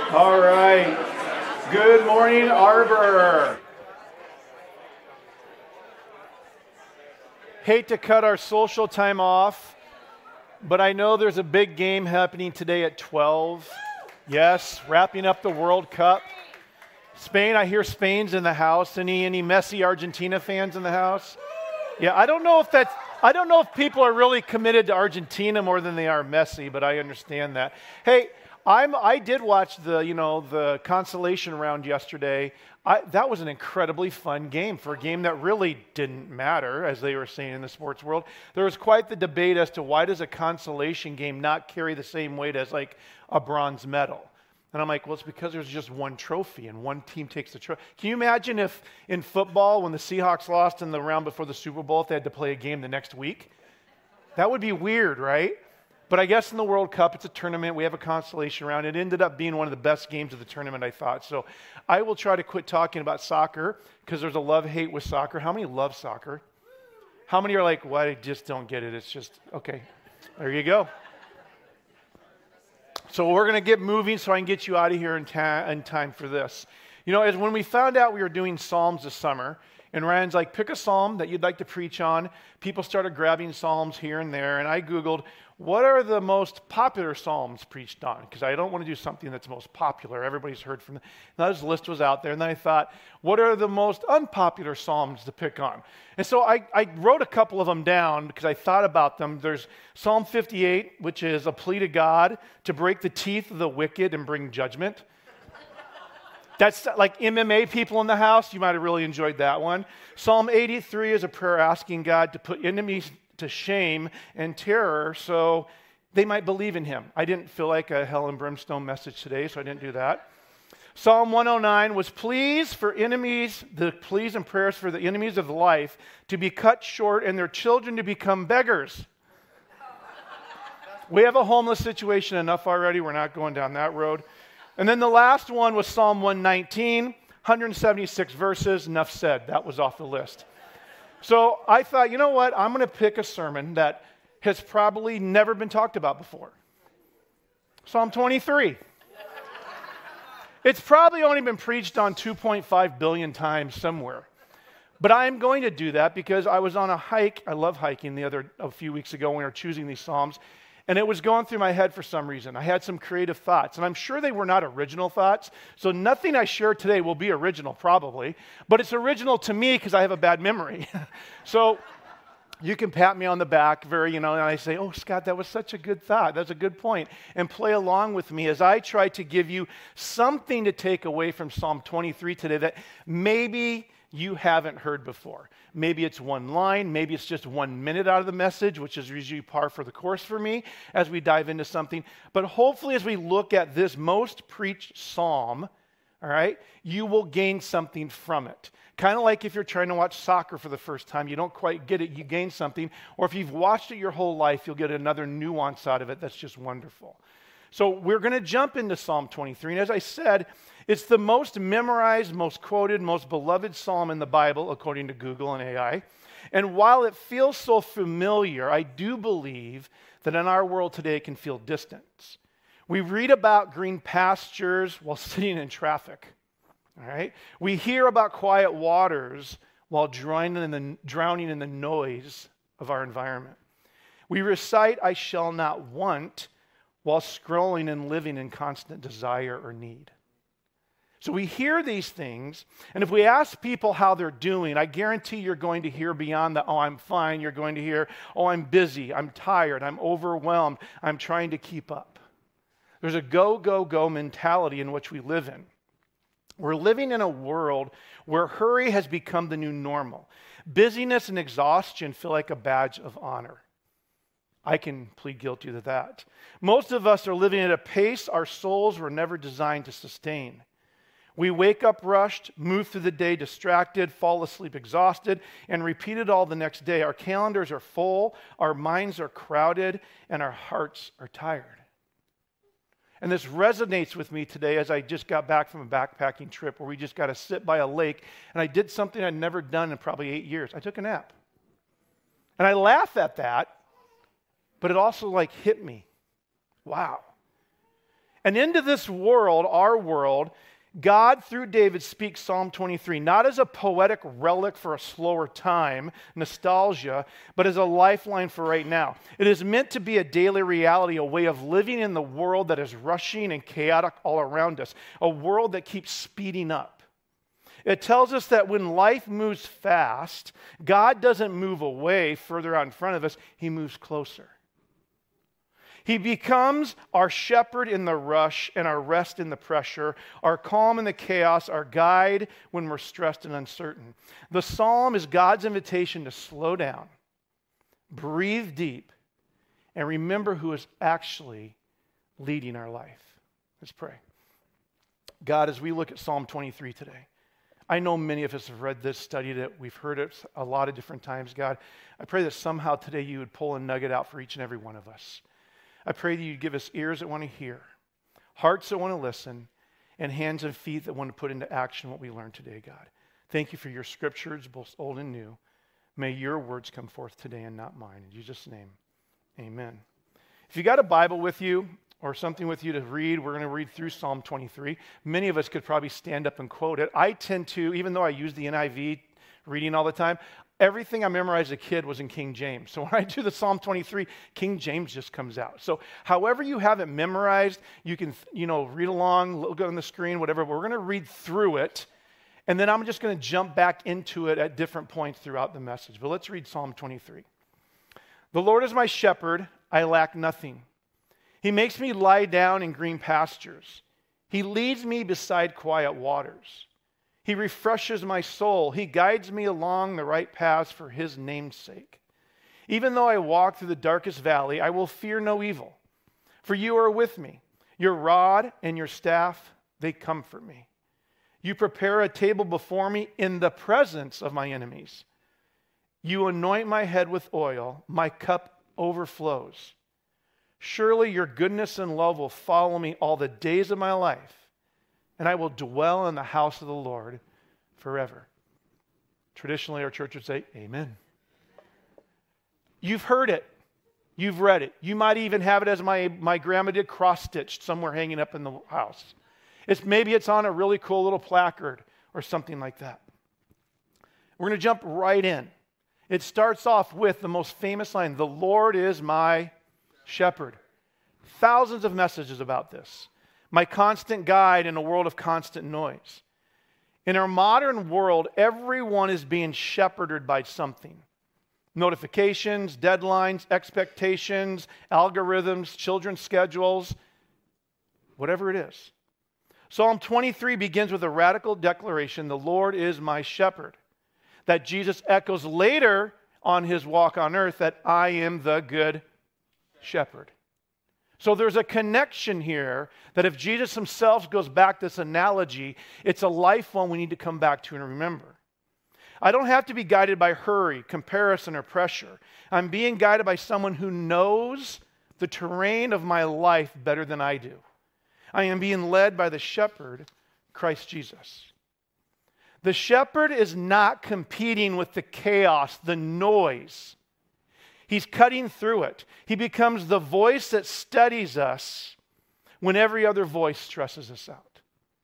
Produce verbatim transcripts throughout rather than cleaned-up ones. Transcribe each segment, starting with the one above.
All right. Good morning, Arbor. Hate to cut our social time off, but I know there's a big game happening today at twelve. Yes, wrapping up the World Cup. Spain, I hear Spain's in the house. Any any Messi Argentina fans in the house? Yeah, I don't know if that's I don't know if people are really committed to Argentina more than they are Messi, but I understand that. Hey, I'm, I did watch the, you know, the consolation round yesterday. I, that was an incredibly fun game for a game that really didn't matter, as they were saying in the sports world. There was quite the debate as to why does a consolation game not carry the same weight as like a bronze medal. And I'm like, well, it's because there's just one trophy and one team takes the trophy. Can you imagine if in football, when the Seahawks lost in the round before the Super Bowl, if they had to play a game the next week? That would be weird, right? But I guess in the World Cup, it's a tournament. We have a consolation round. It ended up being one of the best games of the tournament, I thought. So I will try to quit talking about soccer because there's a love-hate with soccer. How many love soccer? How many are like, well, I just don't get it. It's just, okay, there you go. So we're going to get moving so I can get you out of here in, ta- in time for this. You know, as when we found out we were doing Psalms this summer, and Ryan's like, pick a psalm that you'd like to preach on. People started grabbing psalms here and there, and I Googled, what are the most popular psalms preached on? Because I don't want to do something that's most popular. Everybody's heard from them. And this list was out there, and then I thought, what are the most unpopular psalms to pick on? And so I, I wrote a couple of them down because I thought about them. There's Psalm fifty-eight, which is a plea to God to break the teeth of the wicked and bring judgment. That's like M M A people in the house. You might have really enjoyed that one. Psalm eighty-three is a prayer asking God to put enemies to shame and terror so they might believe in him. I didn't feel like a hell and brimstone message today, so I didn't do that. Psalm one oh nine was pleas for enemies, the pleas and prayers for the enemies of life to be cut short and their children to become beggars. We have a homeless situation enough already. We're not going down that road. And then the last one was Psalm one nineteen, one hundred seventy-six verses, enough said. That was off the list. So I thought, you know what? I'm going to pick a sermon that has probably never been talked about before. Psalm twenty-three. It's probably only been preached on two point five billion times somewhere. But I'm going to do that because I was on a hike. I love hiking the other, a few weeks ago when we were choosing these Psalms. And it was going through my head for some reason. I had some creative thoughts, and I'm sure they were not original thoughts. So nothing I share today will be original, probably. But it's original to me because I have a bad memory. So you can pat me on the back, very, you know, and I say, oh, Scott, that was such a good thought. That's a good point. And play along with me as I try to give you something to take away from Psalm twenty-three today that maybe you haven't heard before. Maybe it's one line, maybe it's just one minute out of the message, which is usually par for the course for me as we dive into something. But hopefully as we look at this most preached psalm, all right, you will gain something from it. Kind of like if you're trying to watch soccer for the first time, you don't quite get it, you gain something. Or if you've watched it your whole life, you'll get another nuance out of it that's just wonderful. So we're going to jump into Psalm twenty-three. And as I said, it's the most memorized, most quoted, most beloved psalm in the Bible, according to Google and A I. And while it feels so familiar, I do believe that in our world today it can feel distant. We read about green pastures while sitting in traffic. All right? We hear about quiet waters while drowning in the, drowning in the noise of our environment. We recite, I shall not want, while scrolling and living in constant desire or need. So we hear these things, and if we ask people how they're doing, I guarantee you're going to hear beyond the, oh, I'm fine. You're going to hear, oh, I'm busy, I'm tired, I'm overwhelmed, I'm trying to keep up. There's a go, go, go mentality in which we live in. We're living in a world where hurry has become the new normal. Busyness and exhaustion feel like a badge of honor. I can plead guilty to that. Most of us are living at a pace our souls were never designed to sustain. We wake up rushed, move through the day distracted, fall asleep exhausted, and repeat it all the next day. Our calendars are full, our minds are crowded, and our hearts are tired. And this resonates with me today as I just got back from a backpacking trip where we just got to sit by a lake, and I did something I'd never done in probably eight years. I took a nap. And I laugh at that, but it also like hit me. Wow. And into this world, our world, God, through David, speaks Psalm twenty-three, not as a poetic relic for a slower time, nostalgia, but as a lifeline for right now. It is meant to be a daily reality, a way of living in the world that is rushing and chaotic all around us, a world that keeps speeding up. It tells us that when life moves fast, God doesn't move away further out in front of us, He moves closer. He becomes our shepherd in the rush and our rest in the pressure, our calm in the chaos, our guide when we're stressed and uncertain. The psalm is God's invitation to slow down, breathe deep, and remember who is actually leading our life. Let's pray. God, as we look at Psalm twenty-three today, I know many of us have read this, studied it, we've heard it a lot of different times, God. I pray that somehow today you would pull a nugget out for each and every one of us. I pray that you'd give us ears that want to hear, hearts that want to listen, and hands and feet that want to put into action what we learned today, God. Thank you for your scriptures, both old and new. May your words come forth today and not mine. In Jesus' name, amen. If you got a Bible with you or something with you to read, we're going to read through Psalm twenty-three. Many of us could probably stand up and quote it. I tend to, even though I use the N I V reading all the time, everything I memorized as a kid was in King James. So when I do the Psalm twenty-three, King James just comes out. So however you have it memorized, you can, you know, read along, look on the screen, whatever. But we're going to read through it, and then I'm just going to jump back into it at different points throughout the message. But let's read Psalm twenty-three. The Lord is my shepherd, I lack nothing. He makes me lie down in green pastures. He leads me beside quiet waters. He refreshes my soul. He guides me along the right paths for His name's sake. Even though I walk through the darkest valley, I will fear no evil. For you are with me. Your rod and your staff, they comfort me. You prepare a table before me in the presence of my enemies. You anoint my head with oil. My cup overflows. Surely your goodness and love will follow me all the days of my life, and I will dwell in the house of the Lord forever. Traditionally, our church would say, amen. You've heard it. You've read it. You might even have it as my, my grandma did, cross-stitched somewhere hanging up in the house. It's, maybe it's on a really cool little placard or something like that. We're going to jump right in. It starts off with the most famous line, the Lord is my shepherd. Thousands of messages about this. My constant guide in a world of constant noise. In our modern world, everyone is being shepherded by something. Notifications, deadlines, expectations, algorithms, children's schedules, whatever it is. Psalm twenty-three begins with a radical declaration, the Lord is my shepherd, that Jesus echoes later on His walk on earth, that I am the good shepherd. So there's a connection here that if Jesus Himself goes back to this analogy, it's a life one we need to come back to and remember. I don't have to be guided by hurry, comparison, or pressure. I'm being guided by someone who knows the terrain of my life better than I do. I am being led by the shepherd, Christ Jesus. The shepherd is not competing with the chaos, the noise. He's cutting through it. He becomes the voice that steadies us when every other voice stresses us out.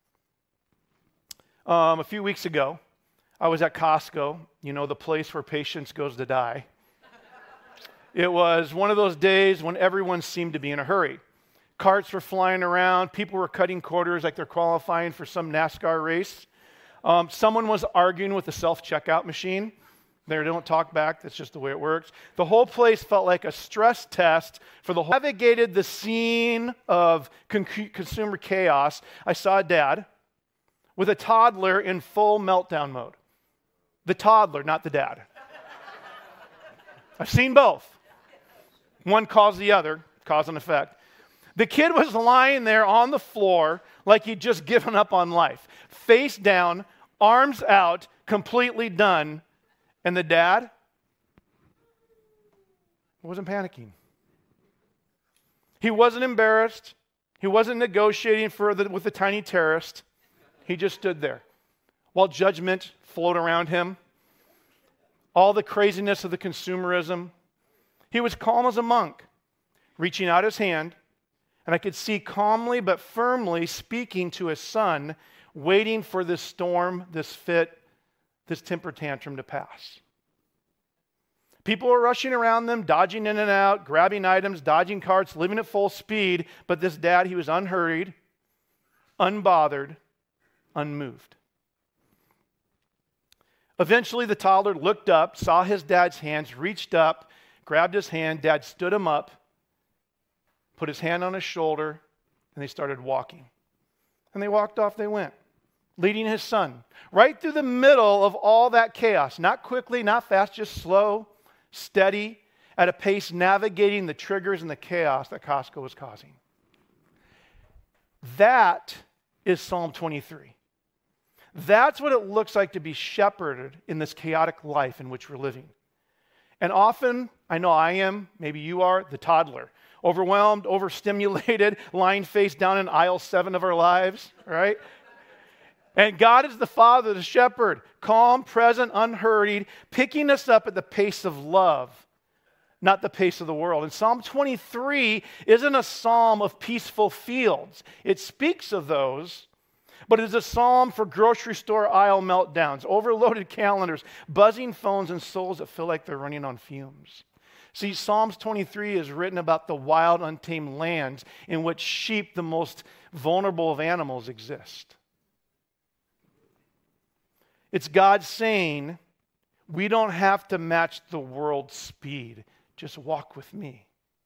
Um, a few weeks ago, I was at Costco, you know, the place where patience goes to die. It was one of those days when everyone seemed to be in a hurry. Carts were flying around. People were cutting quarters like they're qualifying for some NASCAR race. Um, someone was arguing with the self-checkout machine. They don't talk back. That's just the way it works. The whole place felt like a stress test for the whole. Navigated the scene of con- consumer chaos. I saw a dad with a toddler in full meltdown mode. The toddler, not the dad. I've seen both. One caused the other, cause and effect. The kid was lying there on the floor like he'd just given up on life. Face down, arms out, completely done. And the dad wasn't panicking. He wasn't embarrassed. He wasn't negotiating for the, with the tiny terrorist. He just stood there while judgment flowed around him. All the craziness of the consumerism. He was calm as a monk, reaching out his hand, And I could see calmly but firmly speaking to his son, waiting for this storm, this fit, this temper tantrum to pass. People were rushing around them, dodging in and out, grabbing items, dodging carts, living at full speed. But this dad, he was unhurried, unbothered, unmoved. Eventually, the toddler looked up, saw his dad's hands, reached up, grabbed his hand. Dad stood him up, put his hand on his shoulder, and they started walking. And they walked off, they went, leading his son right through the middle of all that chaos. Not quickly, not fast, just slow, steady, at a pace navigating the triggers and the chaos that Costco was causing. That is Psalm twenty-three. That's what it looks like to be shepherded in this chaotic life in which we're living. And often, I know I am, maybe you are, the toddler. Overwhelmed, overstimulated, lying face down in aisle seven of our lives, right? And God is the Father, the shepherd, calm, present, unhurried, picking us up at the pace of love, not the pace of the world. And Psalm twenty-three isn't a psalm of peaceful fields. It speaks of those, but it is a psalm for grocery store aisle meltdowns, overloaded calendars, buzzing phones, and souls that feel like they're running on fumes. See, Psalms twenty-three is written about the wild, untamed lands in which sheep, the most vulnerable of animals, exist. It's God saying, we don't have to match the world's speed. Just walk with me.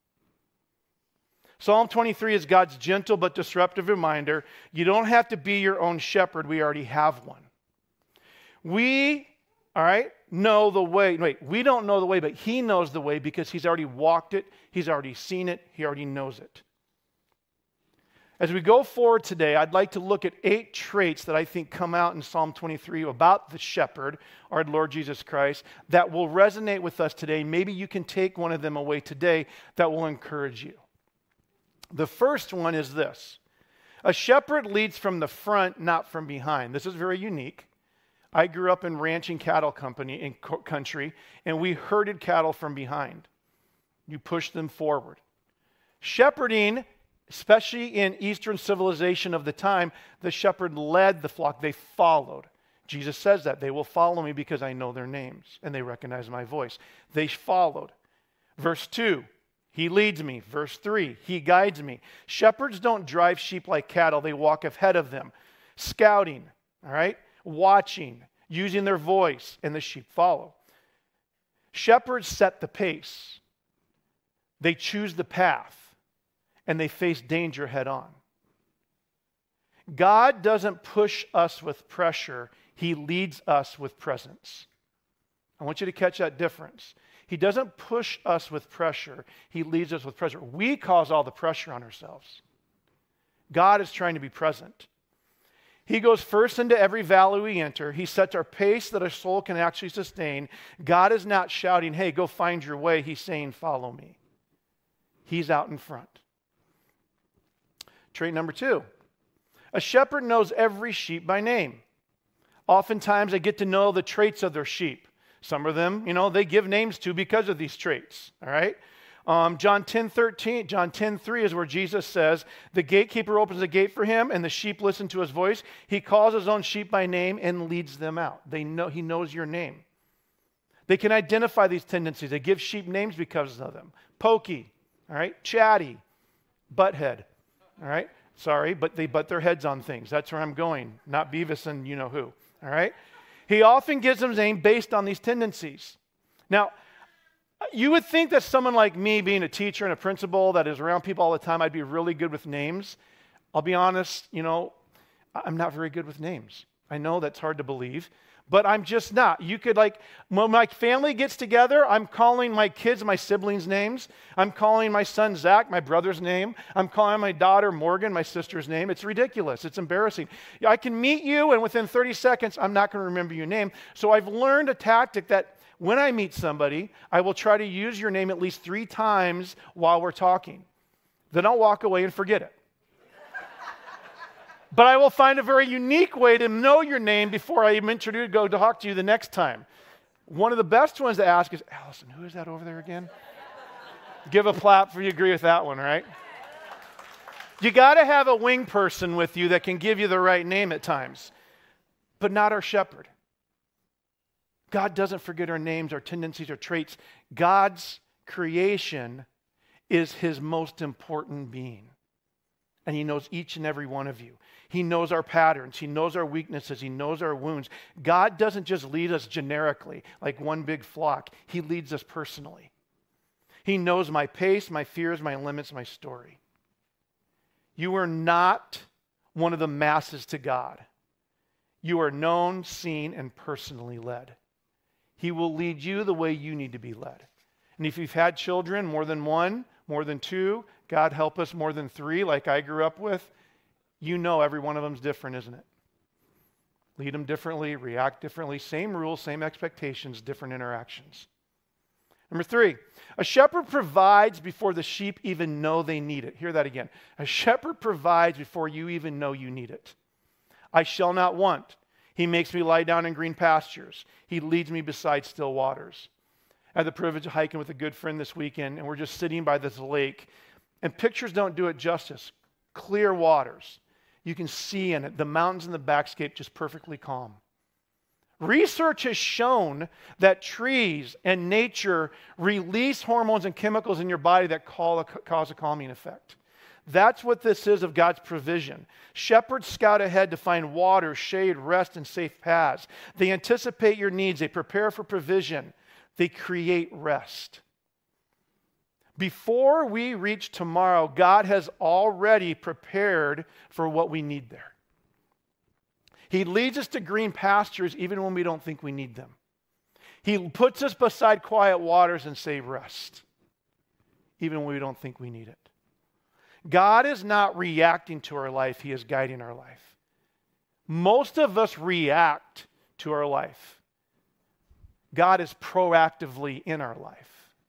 Psalm twenty-three is God's gentle but disruptive reminder, you don't have to be your own shepherd. We already have one. We, all right, know the way. Wait, we don't know the way, but he knows the way because he's already walked it. He's already seen it. He already knows it. As we go forward today, I'd like to look at eight traits that I think come out in Psalm twenty-three about the shepherd, our Lord Jesus Christ, that will resonate with us today. Maybe you can take one of them away today that will encourage you. The first one is this. A shepherd leads from the front, not from behind. This is very unique. I grew up in ranching cattle company in country, and we herded cattle from behind. You push them forward. Shepherding, especially in Eastern civilization of the time, the shepherd led the flock. They followed. Jesus says that. They will follow me because I know their names and they recognize my voice. They followed. Verse two, he leads me. Verse three, he guides me. Shepherds don't drive sheep like cattle. They walk ahead of them, scouting, all right, watching, using their voice, and the sheep follow. Shepherds set the pace. They choose the path. And they face danger head on. God doesn't push us with pressure. He leads us with presence. I want you to catch that difference. He doesn't push us with pressure. He leads us with pressure. We cause all the pressure on ourselves. God is trying to be present. He goes first into every valley we enter. He sets our pace that our soul can actually sustain. God is not shouting, hey, go find your way. He's saying, follow me. He's out in front. Trait number two, a shepherd knows every sheep by name. Oftentimes they get to know the traits of their sheep. Some of them, you know, they give names to because of these traits, all right? Um, John ten thirteen, John ten three is where Jesus says, the gatekeeper opens the gate for him and the sheep listen to his voice. He calls his own sheep by name and leads them out. They know, he knows your name. They can identify these tendencies. They give sheep names because of them. Pokey, all right? Chatty, butthead. All right? Sorry, but they butt their heads on things. That's where I'm going, not Beavis and you know who. All right? He often gives them his name based on these tendencies. Now, you would think that someone like me, being a teacher and a principal that is around people all the time, I'd be really good with names. I'll be honest, you know, I'm not very good with names. I know that's hard to believe, but I'm just not. You could like, when my family gets together, I'm calling my kids my siblings' names. I'm calling my son Zach, my brother's name. I'm calling my daughter Morgan, my sister's name. It's ridiculous. It's embarrassing. I can meet you, and within thirty seconds, I'm not going to remember your name. So I've learned a tactic that when I meet somebody, I will try to use your name at least three times while we're talking. Then I'll walk away and forget it. But I will find a very unique way to know your name before I even introduce, go to talk to you the next time. One of the best ones to ask is, Allison, who is that over there again? Give a clap if you agree with that one, right? You got to have a wing person with you that can give you the right name at times, but not our shepherd. God doesn't forget our names, our tendencies, our traits. God's creation is his most important being. And he knows each and every one of you. He knows our patterns. He knows our weaknesses. He knows our wounds. God doesn't just lead us generically like one big flock. He leads us personally. He knows my pace, my fears, my limits, my story. You are not one of the masses to God. You are known, seen, and personally led. He will lead you the way you need to be led. And if you've had children, more than one, more than two, God help us, more than three, like I grew up with, you know every one of them is different, isn't it? Lead them differently, react differently, same rules, same expectations, different interactions. Number three, a shepherd provides before the sheep even know they need it. Hear that again. A shepherd provides before you even know you need it. I shall not want. He makes me lie down in green pastures. He leads me beside still waters. I had the privilege of hiking with a good friend this weekend, and we're just sitting by this lake, and pictures don't do it justice. Clear waters. You can see in it the mountains and the backscape just perfectly calm. Research has shown that trees and nature release hormones and chemicals in your body that call a, cause a calming effect. That's what this is of God's provision. Shepherds scout ahead to find water, shade, rest, and safe paths. They anticipate your needs. They prepare for provision. They create rest. Before we reach tomorrow, God has already prepared for what we need there. He leads us to green pastures even when we don't think we need them. He puts us beside quiet waters and say rest, even when we don't think we need it. God is not reacting to our life. He is guiding our life. Most of us react to our life. God is proactively in our life.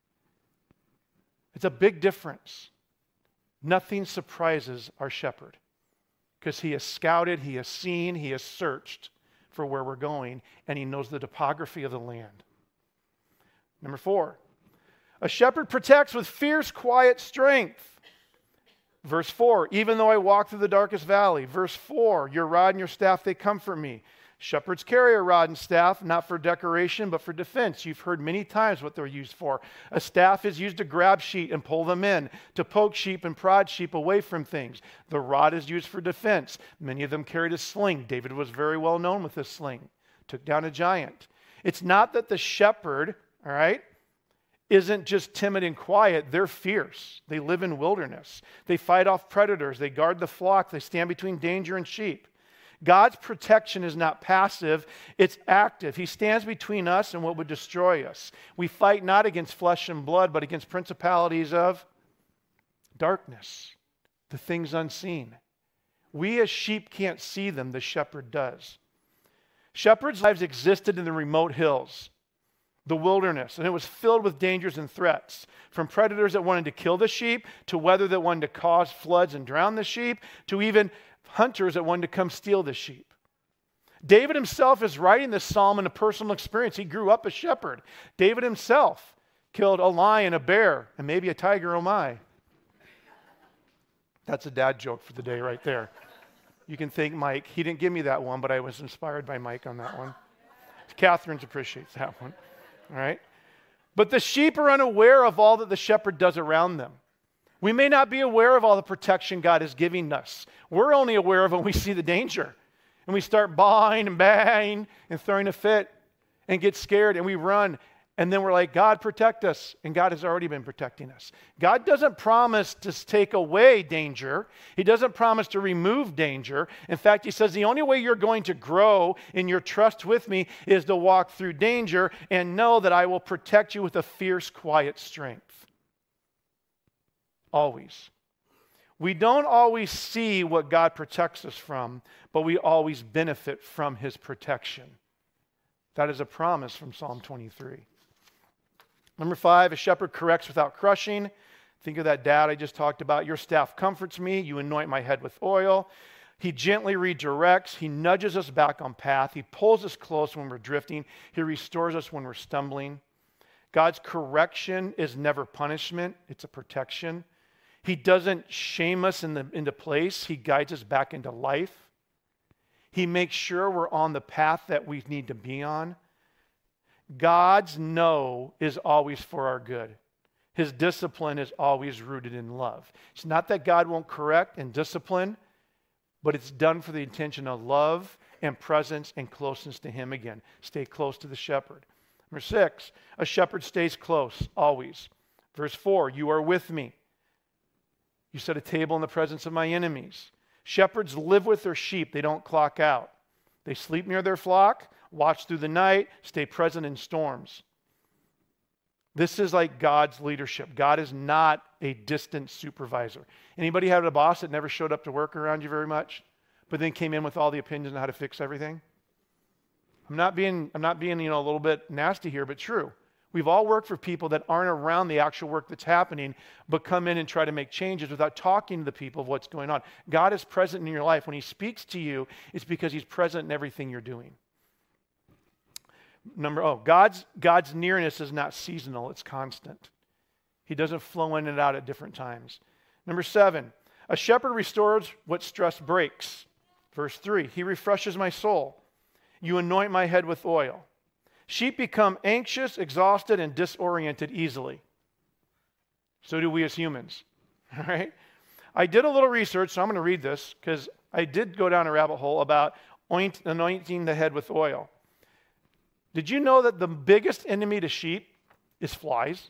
It's a big difference. Nothing surprises our shepherd because he has scouted, he has seen, he has searched for where we're going, and he knows the topography of the land. Number four, a shepherd protects with fierce, quiet strength. Verse four, even though I walk through the darkest valley. Verse four, your rod and your staff, they comfort me. Shepherds carry a rod and staff, not for decoration, but for defense. You've heard many times what they're used for. A staff is used to grab sheep and pull them in, to poke sheep and prod sheep away from things. The rod is used for defense. Many of them carried a sling. David was very well known with this sling. Took down a giant. It's not that the shepherd, all right, isn't just timid and quiet. They're fierce. They live in wilderness. They fight off predators. They guard the flock. They stand between danger and sheep. God's protection is not passive, it's active. He stands between us and what would destroy us. We fight not against flesh and blood, but against principalities of darkness, the things unseen. We as sheep can't see them, the shepherd does. Shepherds' lives existed in the remote hills, the wilderness, and it was filled with dangers and threats, from predators that wanted to kill the sheep, to weather that wanted to cause floods and drown the sheep, to even hunters that wanted to come steal the sheep. David himself is writing this psalm in a personal experience. He grew up a shepherd. David himself killed a lion, a bear, and maybe a tiger, oh my. That's a dad joke for the day right there. You can thank Mike. He didn't give me that one, but I was inspired by Mike on that one. Catherine's appreciates that one. All right? But the sheep are unaware of all that the shepherd does around them. We may not be aware of all the protection God is giving us. We're only aware of when we see the danger. And we start bawing and banging and throwing a fit and get scared and we run. And then we're like, God, protect us. And God has already been protecting us. God doesn't promise to take away danger. He doesn't promise to remove danger. In fact, he says the only way you're going to grow in your trust with me is to walk through danger and know that I will protect you with a fierce, quiet strength. Always. We don't always see what God protects us from, but we always benefit from his protection. That is a promise from Psalm twenty-three. Number five, a shepherd corrects without crushing. Think of that dad I just talked about. Your staff comforts me. You anoint my head with oil. He gently redirects. He nudges us back on path. He pulls us close when we're drifting. He restores us when we're stumbling. God's correction is never punishment. It's a protection. He doesn't shame us in the, into place. He guides us back into life. He makes sure we're on the path that we need to be on. God's no is always for our good. His discipline is always rooted in love. It's not that God won't correct and discipline, but it's done for the intention of love and presence and closeness to him again. Stay close to the shepherd. Number six, a shepherd stays close always. Verse four, you are with me. You set a table in the presence of my enemies. Shepherds live with their sheep. They don't clock out. They sleep near their flock, watch through the night, stay present in storms. This is like God's leadership. God is not a distant supervisor. Anybody had a boss that never showed up to work around you very much, but then came in with all the opinions on how to fix everything? I'm not being, I'm not being, you know, a little bit nasty here, but true. We've all worked for people that aren't around the actual work that's happening, but come in and try to make changes without talking to the people of what's going on. God is present in your life. When he speaks to you, it's because he's present in everything you're doing. Number, oh, God's, God's nearness is not seasonal, it's constant. He doesn't flow in and out at different times. Number seven, a shepherd restores what stress breaks. Verse three, he refreshes my soul. You anoint my head with oil. Sheep become anxious, exhausted, and disoriented easily. So do we as humans. All right? I did a little research, so I'm going to read this because I did go down a rabbit hole about oint, anointing the head with oil. Did you know that the biggest enemy to sheep is flies?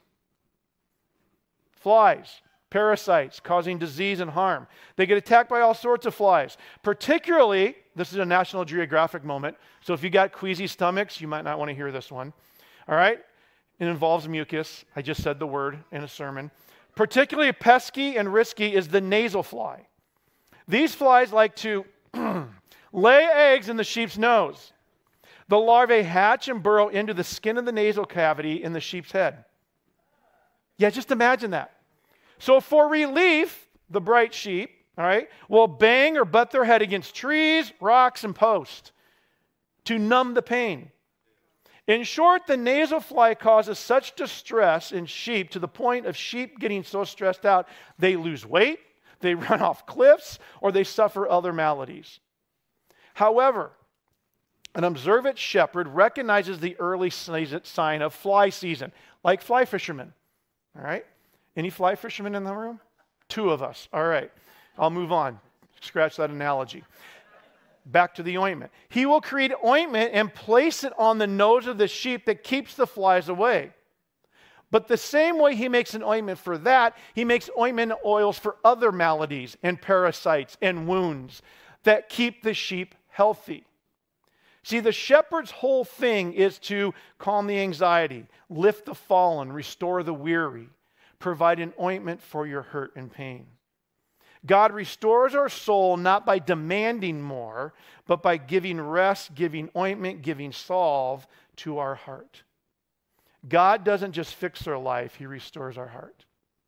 Flies, parasites causing disease and harm. They get attacked by all sorts of flies. Particularly, this is a National Geographic moment, so if you got queasy stomachs, you might not want to hear this one. All right? It involves mucus. I just said the word in a sermon. Particularly pesky and risky is the nasal fly. These flies like to lay eggs in the sheep's nose. The larvae hatch and burrow into the skin of the nasal cavity in the sheep's head. Yeah, just imagine that. So for relief, the bright sheep, all right, will bang or butt their head against trees, rocks, and posts to numb the pain. In short, the nasal fly causes such distress in sheep to the point of sheep getting so stressed out, they lose weight, they run off cliffs, or they suffer other maladies. However, an observant shepherd recognizes the early sign of fly season, like fly fishermen. All right? Any fly fishermen in the room? Two of us. All right. I'll move on. Scratch that analogy. Back to the ointment. He will create ointment and place it on the nose of the sheep that keeps the flies away. But the same way he makes an ointment for that, he makes ointment oils for other maladies and parasites and wounds that keep the sheep healthy. See, the shepherd's whole thing is to calm the anxiety, lift the fallen, restore the weary, provide an ointment for your hurt and pain. God restores our soul not by demanding more, but by giving rest, giving ointment, giving salve to our heart. God doesn't just fix our life, he restores our heart.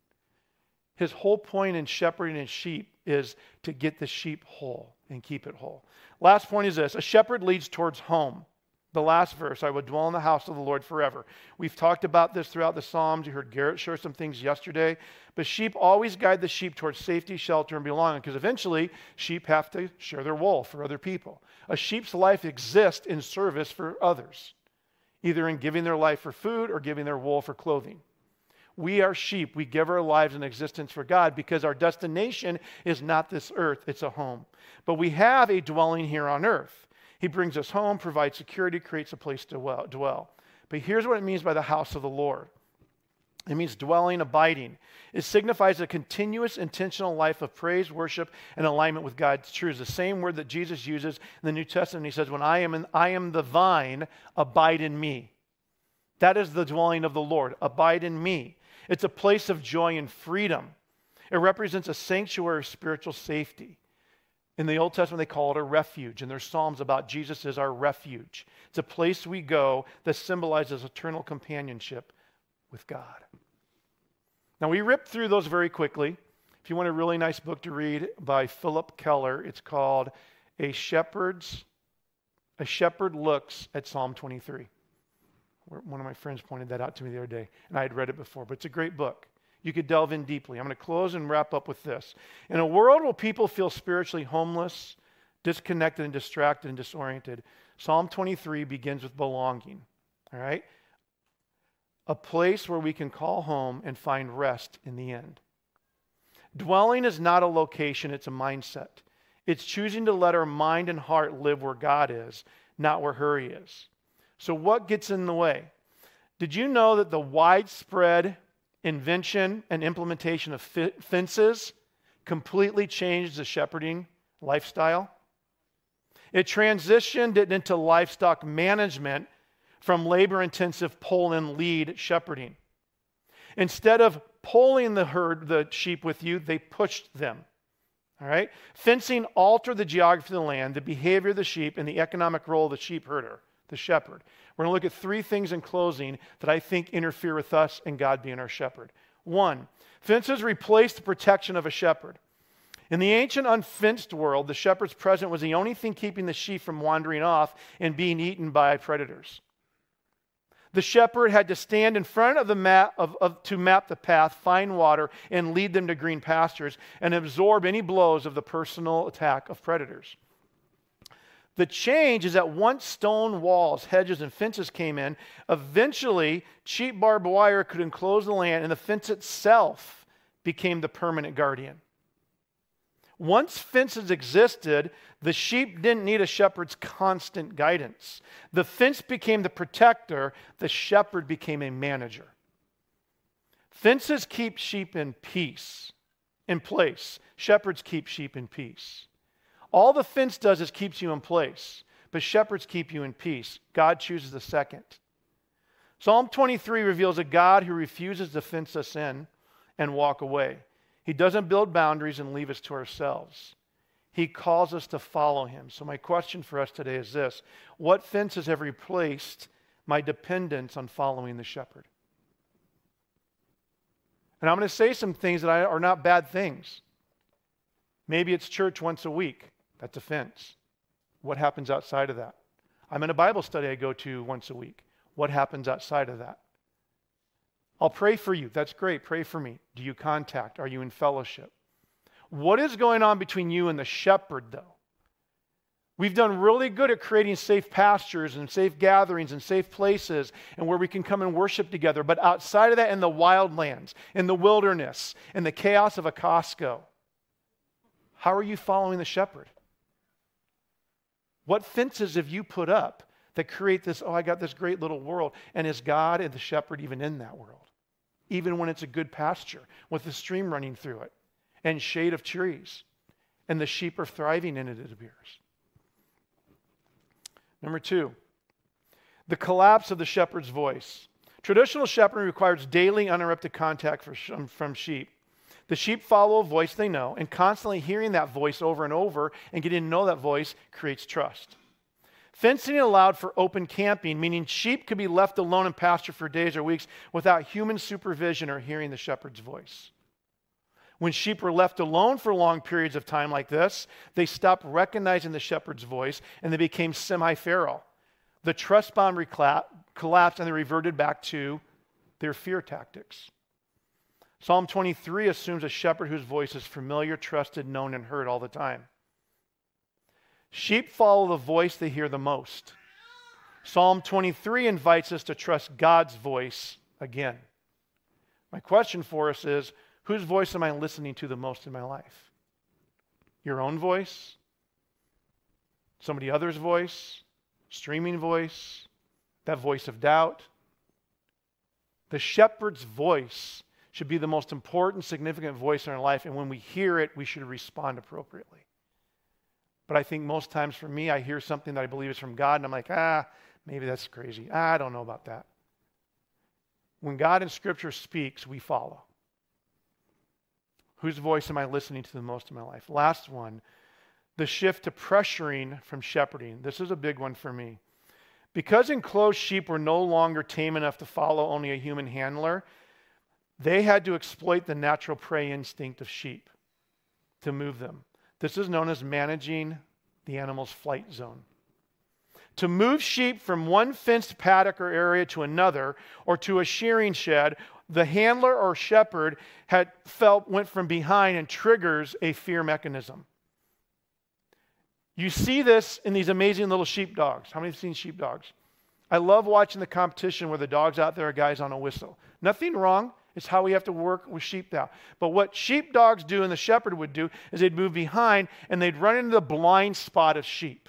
His whole point in shepherding his sheep is to get the sheep whole and keep it whole. Last point is this: a shepherd leads towards home. The last verse, I will dwell in the house of the Lord forever. We've talked about this throughout the Psalms. You heard Garrett share some things yesterday. But sheep always guide the sheep towards safety, shelter, and belonging, because eventually sheep have to share their wool for other people. A sheep's life exists in service for others, either in giving their life for food or giving their wool for clothing. We are sheep. We give our lives an existence for God because our destination is not this earth, it's a home. But we have a dwelling here on earth. He brings us home, provides security, creates a place to dwell. But here's what it means by the house of the Lord. It means dwelling, abiding. It signifies a continuous, intentional life of praise, worship, and alignment with God's truths. The same word that Jesus uses in the New Testament. He says, when I am, in, I am the vine, abide in me. That is the dwelling of the Lord. Abide in me. It's a place of joy and freedom. It represents a sanctuary of spiritual safety. In the Old Testament, they call it a refuge. And there's Psalms about Jesus as our refuge. It's a place we go that symbolizes eternal companionship with God. Now, we ripped through those very quickly. If you want a really nice book to read by Philip Keller, it's called A Shepherd's, A Shepherd Looks at Psalm twenty-three. One of my friends pointed that out to me the other day, and I had read it before, but it's a great book. You could delve in deeply. I'm going to close and wrap up with this. In a world where people feel spiritually homeless, disconnected and distracted and disoriented, Psalm twenty-three begins with belonging. All right? A place where we can call home and find rest in the end. Dwelling is not a location, it's a mindset. It's choosing to let our mind and heart live where God is, not where hurry is. So what gets in the way? Did you know that the widespread invention and implementation of fi- fences completely changed the shepherding lifestyle? It transitioned it into livestock management from labor-intensive pull-in lead shepherding. Instead of pulling the herd, the sheep with you, they pushed them. All right? Fencing altered the geography of the land, the behavior of the sheep, and the economic role of the sheep herder, the shepherd. We're going to look at three things in closing that I think interfere with us and God being our shepherd. One, fences replaced the protection of a shepherd. In the ancient unfenced world, the shepherd's presence was the only thing keeping the sheep from wandering off and being eaten by predators. The shepherd had to stand in front of the map of, of, to map the path, find water, and lead them to green pastures, and absorb any blows of the personal attack of predators. The change is that once stone walls, hedges, and fences came in, eventually cheap barbed wire could enclose the land, and the fence itself became the permanent guardian. Once fences existed, the sheep didn't need a shepherd's constant guidance. The fence became the protector, the shepherd became a manager. Fences keep sheep in peace, in place. Shepherds keep sheep in peace. All the fence does is keeps you in place, but shepherds keep you in peace. God chooses the second. Psalm twenty-three reveals a God who refuses to fence us in and walk away. He doesn't build boundaries and leave us to ourselves. He calls us to follow him. So my question for us today is this: what fences have replaced my dependence on following the shepherd? And I'm going to say some things that are not bad things. Maybe it's church once a week. That's a fence. What happens outside of that? I'm in a Bible study I go to once a week. What happens outside of that? I'll pray for you. That's great. Pray for me. Do you contact? Are you in fellowship? What is going on between you and the shepherd, though? We've done really good at creating safe pastures and safe gatherings and safe places and where we can come and worship together. But outside of that, in the wildlands, in the wilderness, in the chaos of a Costco, how are you following the shepherd? What fences have you put up that create this, oh, I got this great little world, and is God and the shepherd even in that world? Even when it's a good pasture with a stream running through it and shade of trees, and the sheep are thriving in it, it appears. Number two, the collapse of the shepherd's voice. Traditional shepherding requires daily uninterrupted contact for, from sheep. The sheep follow a voice they know, and constantly hearing that voice over and over and getting to know that voice creates trust. Fencing allowed for open camping, meaning sheep could be left alone in pasture for days or weeks without human supervision or hearing the shepherd's voice. When sheep were left alone for long periods of time like this, they stopped recognizing the shepherd's voice and they became semi-feral. The trust bond recla- collapsed and they reverted back to their fear tactics. Psalm twenty-three assumes a shepherd whose voice is familiar, trusted, known, and heard all the time. Sheep follow the voice they hear the most. Psalm twenty-three invites us to trust God's voice again. My question for us is, whose voice am I listening to the most in my life? Your own voice? Somebody else's voice? Streaming voice? That voice of doubt? The shepherd's voice should be the most important, significant voice in our life, and when we hear it, we should respond appropriately. But I think most times for me, I hear something that I believe is from God, and I'm like, ah, maybe that's crazy. I don't know about that. When God in Scripture speaks, we follow. Whose voice am I listening to the most in my life? Last one, the shift to pressuring from shepherding. This is a big one for me. Because enclosed sheep were no longer tame enough to follow only a human handler, they had to exploit the natural prey instinct of sheep to move them. This is known as managing the animal's flight zone. To move sheep from one fenced paddock or area to another, or to a shearing shed, the handler or shepherd had felt went from behind and triggers a fear mechanism. You see this in these amazing little sheepdogs. How many have seen sheepdogs? I love watching the competition where the dogs out there are guys on a whistle. Nothing wrong. It's how we have to work with sheep now. But what sheepdogs do and the shepherd would do is they'd move behind and they'd run into the blind spot of sheep.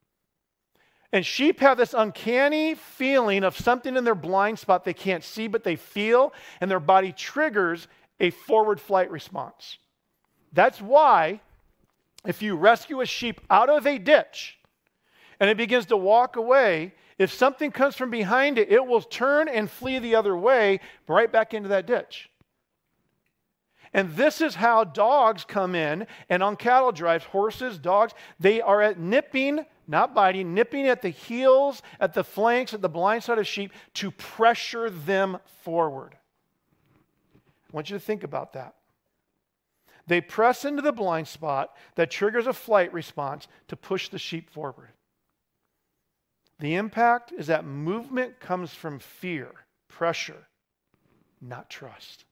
And sheep have this uncanny feeling of something in their blind spot they can't see, but they feel, and their body triggers a forward flight response. That's why if you rescue a sheep out of a ditch and it begins to walk away, if something comes from behind it, it will turn and flee the other way, right back into that ditch. And this is how dogs come in, and on cattle drives, horses, dogs, they are at nipping, not biting, nipping at the heels, at the flanks, at the blind side of sheep to pressure them forward. I want you to think about that. They press into the blind spot that triggers a flight response to push the sheep forward. The impact is that movement comes from fear, pressure, not trust.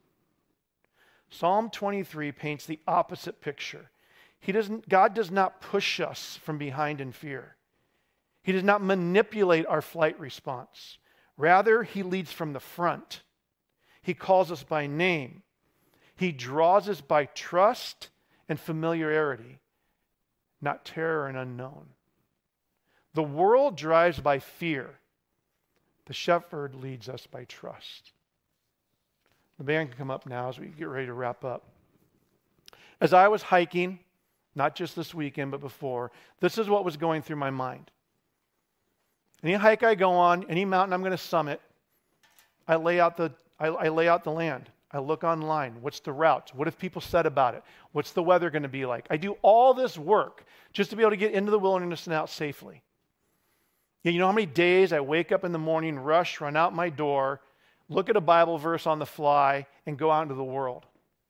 Psalm twenty-three paints the opposite picture. He doesn't, God does not push us from behind in fear. He does not manipulate our flight response. Rather, he leads from the front. He calls us by name. He draws us by trust and familiarity, not terror and unknown. The world drives by fear. The shepherd leads us by trust. The band can come up now as we get ready to wrap up. As I was hiking, not just this weekend, but before, this is what was going through my mind. Any hike I go on, any mountain I'm going to summit, I lay out the, I, I lay out the land. I look online. What's the route? What have people said about it? What's the weather going to be like? I do all this work just to be able to get into the wilderness and out safely. You know how many days I wake up in the morning, rush, run out my door, look at a Bible verse on the fly, and go out into the world,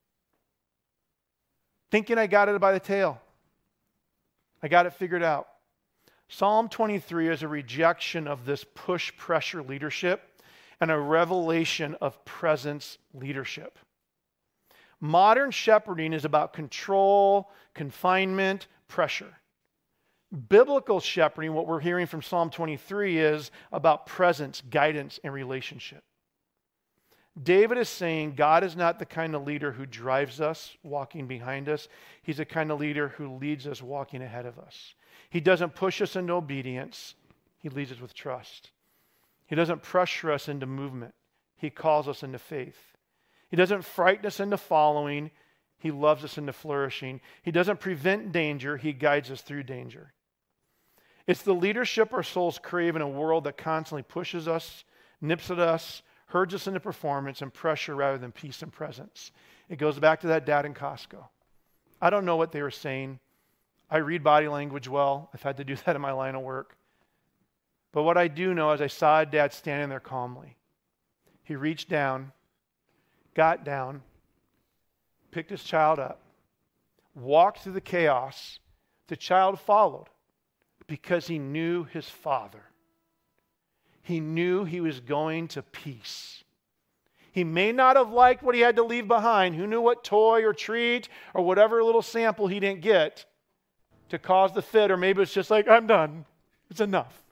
thinking I got it by the tail. I got it figured out. Psalm twenty-three is a rejection of this push-pressure leadership and a revelation of presence leadership. Modern shepherding is about control, confinement, pressure. Biblical shepherding, what we're hearing from Psalm twenty-three, is about presence, guidance, and relationship. David is saying God is not the kind of leader who drives us walking behind us. He's the kind of leader who leads us walking ahead of us. He doesn't push us into obedience. He leads us with trust. He doesn't pressure us into movement. He calls us into faith. He doesn't frighten us into following. He loves us into flourishing. He doesn't prevent danger. He guides us through danger. It's the leadership our souls crave in a world that constantly pushes us, nips at us, herds us into performance and pressure rather than peace and presence. It goes back to that dad in Costco. I don't know what they were saying. I read body language well. I've had to do that in my line of work. But what I do know is I saw Dad standing there calmly. He reached down, got down, picked his child up, walked through the chaos. The child followed because he knew his father. He knew he was going to peace. He may not have liked what he had to leave behind. Who knew what toy or treat or whatever little sample he didn't get to cause the fit, or maybe it's just like, I'm done. It's enough.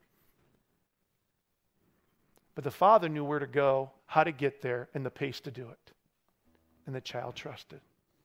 But the father knew where to go, how to get there, and the pace to do it. And the child trusted.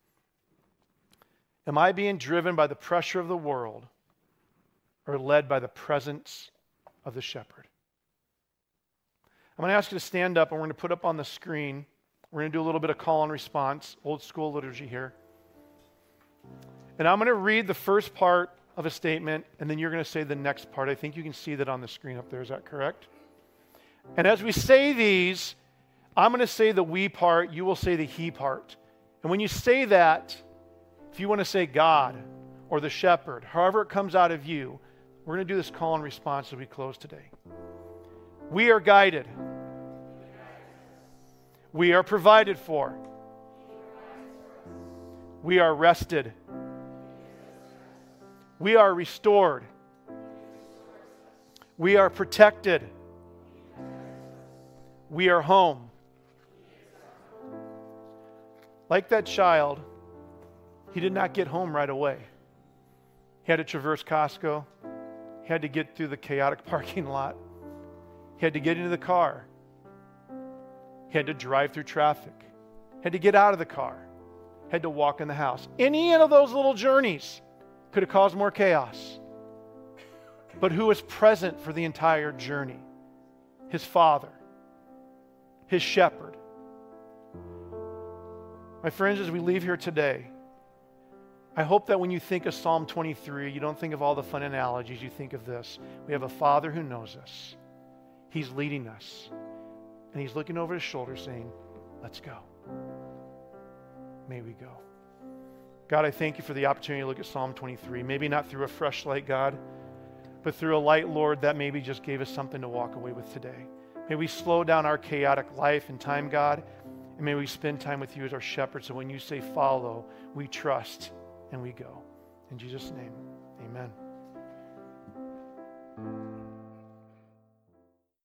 Am I being driven by the pressure of the world or led by the presence of the shepherd? I'm going to ask you to stand up, and we're going to put up on the screen. We're going to do a little bit of call and response, old school liturgy here. And I'm going to read the first part of a statement, and then you're going to say the next part. I think you can see that on the screen up there. Is that correct? And as we say these, I'm going to say the we part, you will say the he part. And when you say that, if you want to say God or the shepherd, however it comes out of you, we're going to do this call and response as we close today. We are guided. We are provided for. We are rested. We are restored. We are protected. We are home. Like that child, he did not get home right away. He had to traverse Costco. He had to get through the chaotic parking lot. He had to get into the car. He had to drive through traffic. He had to get out of the car. He had to walk in the house. Any of those little journeys could have caused more chaos. But who was present for the entire journey? His Father, his shepherd. My friends, as we leave here today, I hope that when you think of Psalm twenty-three, you don't think of all the fun analogies, you think of this. We have a Father who knows us. He's leading us. And He's looking over His shoulder saying, let's go. May we go. God, I thank You for the opportunity to look at Psalm twenty-three. Maybe not through a fresh light, God, but through a light, Lord, that maybe just gave us something to walk away with today. May we slow down our chaotic life and time, God, and may we spend time with You as our shepherd, so when You say follow, we trust and we go. In Jesus' name, amen.